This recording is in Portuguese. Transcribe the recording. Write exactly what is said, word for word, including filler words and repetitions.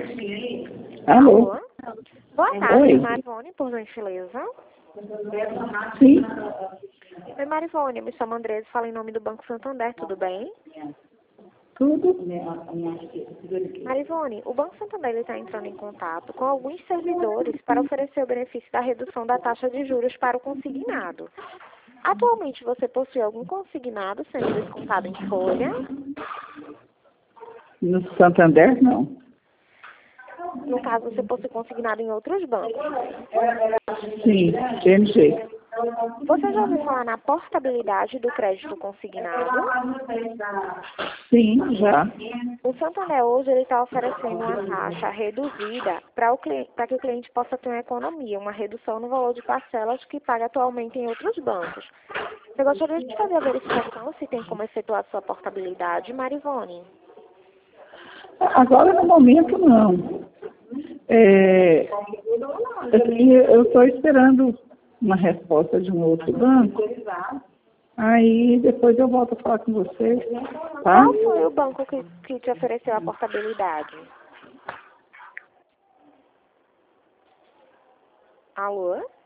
Alô? Alô? Boa tarde, Oi. Marivone, por gentileza. Sim. Oi, Marivone, eu me chamo Andresa, falo em nome do Banco Santander, tudo bem? Tudo? Marivone, o Banco Santander está entrando em contato com alguns servidores para oferecer o benefício da redução da taxa de juros para o consignado. Atualmente, você possui algum consignado sendo descontado em folha? No Santander, não. No caso, você possui consignado em outros bancos. Sim, M G. Você já ouviu falar na portabilidade do crédito consignado? Sim, já. O Santander hoje ele está oferecendo uma taxa reduzida para o cli- para que o cliente possa ter uma economia, uma redução no valor de parcelas que paga atualmente em outros bancos. Eu gostaria de fazer a verificação se tem como efetuar a sua portabilidade, Marivone. Agora, no momento, não. É, assim, eu estou esperando uma resposta de um outro banco. Aí, depois eu volto a falar com você, tá? Qual foi o banco que, que te ofereceu a portabilidade? Alô?